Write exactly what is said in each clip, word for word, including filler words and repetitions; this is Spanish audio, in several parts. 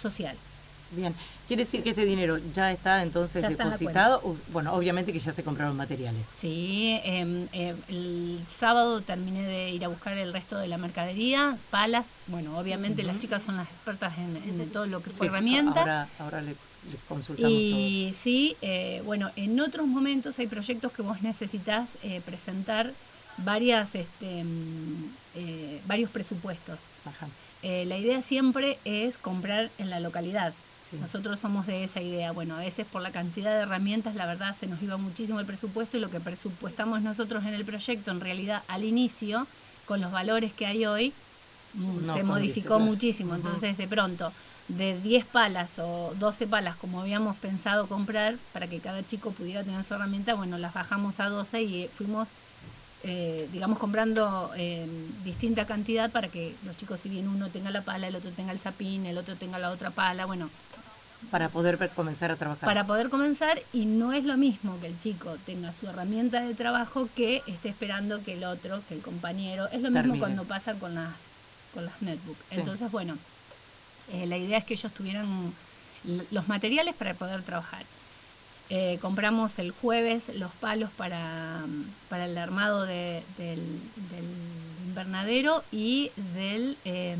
social. Bien, quiere decir que este dinero ya está entonces Ya está en la depositado. O- bueno, obviamente que ya se compraron materiales. Sí, eh, eh, el sábado terminé de ir a buscar el resto de la mercadería, palas, bueno, obviamente Ujú. las chicas son las expertas en, en todo lo que fue Sí, sí, herramienta. ahora, ahora le, le consultamos Y sí, eh, bueno, en otros momentos hay proyectos que vos necesitas eh, presentar varias, este, mm, eh, varios presupuestos. todo. Ajá. Eh, la idea siempre es comprar en la localidad. Sí. Nosotros somos de esa idea. Bueno, a veces por la cantidad de herramientas, la verdad, se nos iba muchísimo el presupuesto y lo que presupuestamos nosotros en el proyecto, en realidad, al inicio, con los valores que hay hoy, mm, No se condice, modificó claro. muchísimo. Ujú. Entonces, de pronto, de diez palas o doce palas, como habíamos pensado comprar, para que cada chico pudiera tener su herramienta, bueno, las bajamos a doce y eh, fuimos... Eh, digamos, comprando eh, distinta cantidad para que los chicos, si bien uno tenga la pala, el otro tenga el zapín, el otro tenga la otra pala, bueno, Para poder ver- comenzar a trabajar. para poder comenzar. Y no es lo mismo que el chico tenga su herramienta de trabajo que esté esperando que el otro, que el compañero, es lo mismo Termine. cuando pasa con las, con las netbooks. Sí. Entonces, bueno, eh, la idea es que ellos tuvieran l- los materiales para poder trabajar. Eh, compramos el jueves los palos para, para el armado de- del, del invernadero y del eh,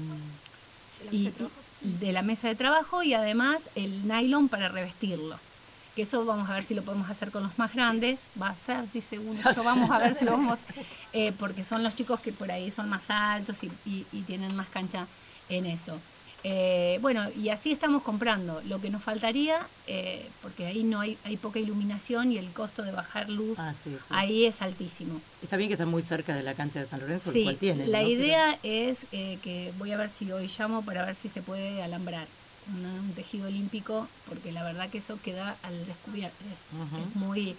y, y de la mesa de trabajo, y además el nylon para revestirlo. Que eso vamos a ver si lo podemos hacer con los más grandes. Va a ser, dice uno, Ya eso sé. vamos a ver si lo vamos, eh, porque son los chicos que por ahí son más altos y, y- y tienen más cancha en eso. Eh, bueno, y así estamos comprando. Lo que nos faltaría, eh, porque ahí no hay, hay poca iluminación y el costo de bajar luz Ah, sí, eso ahí es. es altísimo. Está bien que está muy cerca de la cancha de San Lorenzo, Sí, el cual tiene. la ¿no? idea es eh, que voy a ver si hoy llamo para ver si se puede alambrar un, un tejido olímpico, porque la verdad que eso queda al descubierto. Es, Ujú. es muy...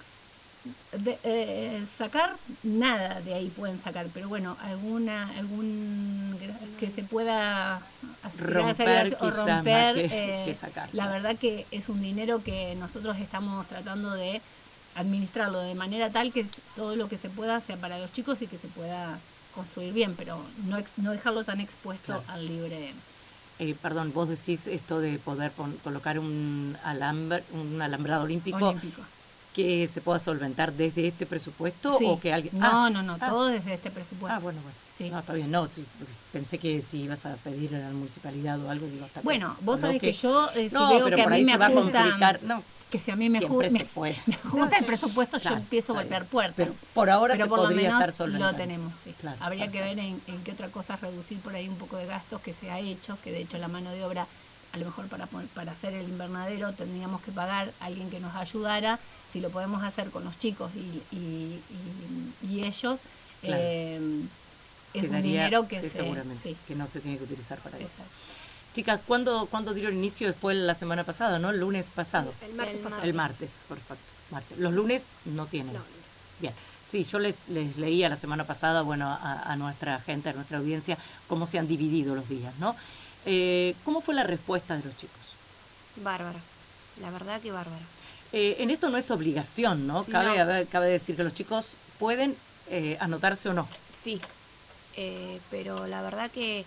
de- eh, sacar nada de ahí pueden sacar, pero bueno, alguna algún gra- que se pueda hacer Romper, gracia o quizás, más romper, que- eh, que sacar, la claro. verdad que es un dinero que nosotros estamos tratando de administrarlo de manera tal que s- todo lo que se pueda sea para los chicos y que se pueda construir bien, pero no ex- no dejarlo tan expuesto Claro. al libre. Eh, perdón, vos decís esto de poder pon- colocar un, alambre, un alambrado olímpico, Olímpico. que se pueda solventar desde este presupuesto Sí. o que alguien... No, ah, no, no, ah, todo desde este presupuesto. Ah, bueno, bueno. Sí. No, está bien, no, sí, porque pensé que si ibas a pedir a la municipalidad o algo, digo, está bien, Bueno, vos con lo sabés que yo, eh, si no, veo pero que a por mí ahí me se va a ajusta- complicar, no, que si a mí me, siempre ju- se me, puede. me ajusta el presupuesto, Claro, yo empiezo a está golpear bien. puertas. Pero por ahora Pero se por lo podría menos estar solventando. lo tenemos, sí. Claro, Habría que perfecto. ver en, en qué otra cosa reducir por ahí un poco de gastos que se ha hecho, que de hecho la mano de obra, a lo mejor para, pon- para hacer el invernadero tendríamos que pagar a alguien que nos ayudara. Si lo podemos hacer con los chicos y, y, y- y ellos, Claro. eh, es un Quedaría- dinero que sí, se... seguramente, sí, que no se tiene que utilizar para eso. exacto. Chicas, ¿cuándo, ¿cuándo dieron inicio? Fue la semana pasada, ¿no? El lunes pasado. El martes El pasado. El martes, perfecto. Martes. Los lunes no tienen. No. Bien. Sí, yo les, les leía la semana pasada, bueno, a, a nuestra gente, a nuestra audiencia, cómo se han dividido los días, ¿no? Eh, ¿Cómo fue la respuesta de los chicos? Bárbara. La verdad que bárbara. Eh, en esto no es obligación, ¿no? Cabe, No. a ver, cabe decir que los chicos pueden eh, anotarse o no. Sí. Eh, pero la verdad que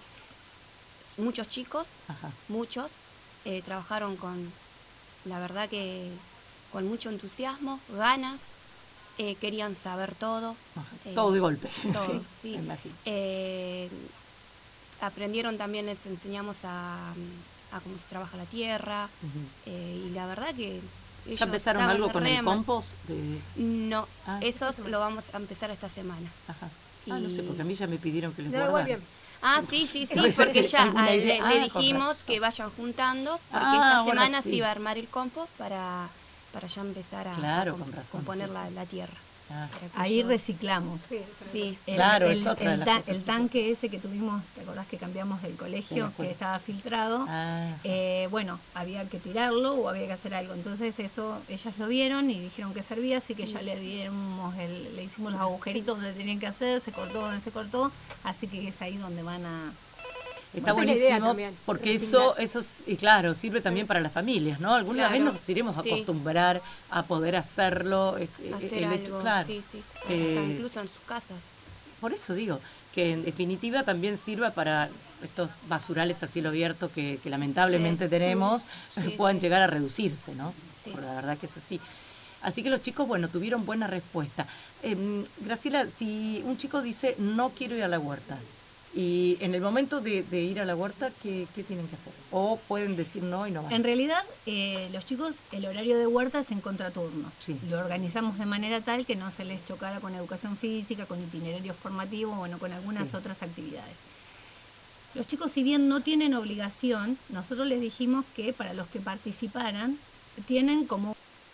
muchos chicos, Ajá. muchos, eh, trabajaron con, la verdad que con mucho entusiasmo, ganas, eh, querían saber todo. Ajá. Eh, Todo de golpe. todo, sí, sí. me imagino. Eh, aprendieron también, les enseñamos a, a cómo se trabaja la tierra, Ujú. eh, y la verdad que ellos ¿Ya empezaron estaban algo con re el mal. compost? De... No, Ah. esos lo vamos a empezar esta semana. Ajá. Ah, no sé, Y- porque a mí ya me pidieron que les No, guardara. igual bien. Ah, sí, sí, sí, Puede ser porque que ya alguna ah, le, idea- le ah, con dijimos razón. que vayan juntando, porque Ah, esta ahora semana sí. se iba a armar el compost para, para ya empezar a, Claro, a com- con razón, componer sí, la, sí. la tierra. Ah. para que Ahí ellos- reciclamos. Sí, eso Sí, El, Claro, el- es otra de el las ta- cosas, el sí. tanque ese que tuvimos, ¿te acordás que cambiamos del De la colegio, escuela. que estaba filtrado? Ah. Eh, bueno, había que tirarlo o había que hacer algo. Entonces eso, ellas lo vieron y dijeron que servía, así que ya le dimos el, le hicimos los agujeritos donde tenían que hacer, se cortó donde se cortó, así que es ahí donde van a... Está Esa es la idea buenísimo también, porque reciclar. eso, eso es- y claro, sirve también para las familias, ¿no? Alguna Claro, vez nos iremos a sí. acostumbrar a poder hacerlo. este, hacer el algo, hecho, claro. sí, sí, Eh, hasta incluso en sus casas. Por eso digo, que en definitiva también sirva para estos basurales a cielo abierto que, que lamentablemente Sí. tenemos, Sí, puedan sí. llegar a reducirse, ¿no? Sí. Porque la verdad que es así. Así que los chicos, bueno, tuvieron buena respuesta. Eh, Graciela, si un chico dice, no quiero ir a la huerta, y en el momento de, de ir a la huerta, ¿qué, ¿qué tienen que hacer? O pueden decir no y no van. En realidad, eh, los chicos, el horario de huerta es en contraturno. Sí. Lo organizamos de manera tal que no se les chocara con educación física, con itinerarios formativos, bueno, con algunas Sí. otras actividades. Los chicos, si bien no tienen obligación, nosotros les dijimos que para los que participaran, tienen como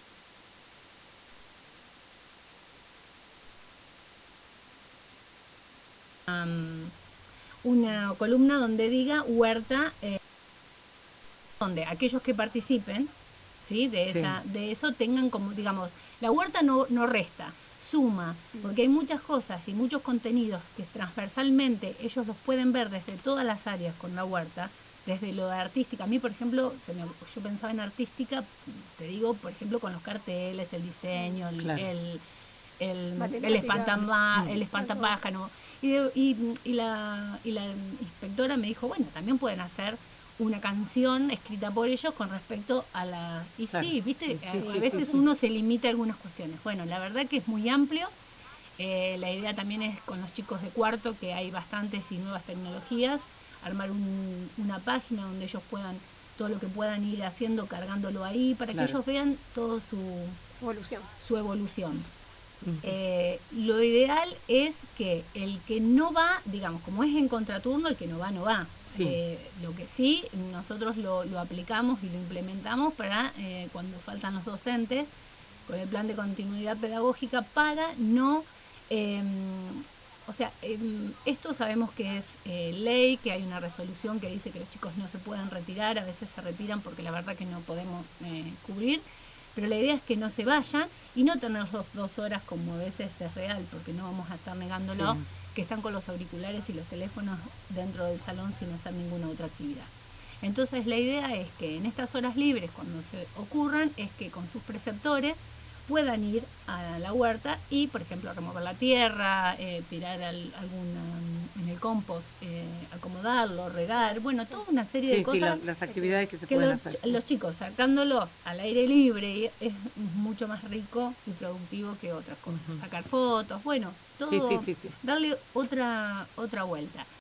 um, una columna donde diga huerta, eh, donde aquellos que participen, ¿sí? De, Sí. esa, de eso tengan como, digamos, la huerta no, no resta, suma, porque hay muchas cosas y muchos contenidos que transversalmente ellos los pueden ver desde todas las áreas con la huerta, desde lo de artística. A mí, por ejemplo, se me, yo pensaba en artística, te digo, por ejemplo, con los carteles, el diseño, el, Claro. el, el, el, Matemáticas. espantapá- Mm. el espantapájaro. Y, de- y, y, la, y la inspectora me dijo, bueno, también pueden hacer una canción escrita por ellos con respecto a la... Y Claro. sí, viste, Sí, a, sí, a sí, veces sí. uno se limita a algunas cuestiones. Bueno, la verdad que es muy amplio. Eh, la idea también es con los chicos de cuarto, que hay bastantes y nuevas tecnologías, armar un- una página donde ellos puedan, todo lo que puedan ir haciendo, cargándolo ahí, para Claro. que ellos vean todo su, Evolución. su evolución. Ujú. Eh, lo ideal es que el que no va, digamos, como es en contraturno, el que no va, no va. Sí. Eh, lo que sí, nosotros lo, lo aplicamos y lo implementamos para eh, cuando faltan los docentes, con el plan de continuidad pedagógica, para no... eh, o sea, eh, esto sabemos que es eh, ley, que hay una resolución que dice que los chicos no se pueden retirar, a veces se retiran porque la verdad que no podemos eh, cubrir, pero la idea es que no se vayan y no tenerlos dos horas como a veces es real, porque no vamos a estar negándolo, Sí. que están con los auriculares y los teléfonos dentro del salón sin hacer ninguna otra actividad. Entonces la idea es que en estas horas libres, cuando se ocurran, es que con sus preceptores puedan ir a la huerta y, por ejemplo, remover la tierra, eh, tirar al, alguna en el compost, eh, acomodarlo, regar, bueno, toda una serie Sí, de sí, cosas la- las actividades que se que pueden los, hacer. sí. los chicos sacándolos al aire libre y es mucho más rico y productivo que otras cosas. Ujú. Sacar fotos, bueno, todo, Sí, sí, sí, sí. darle otra otra vuelta.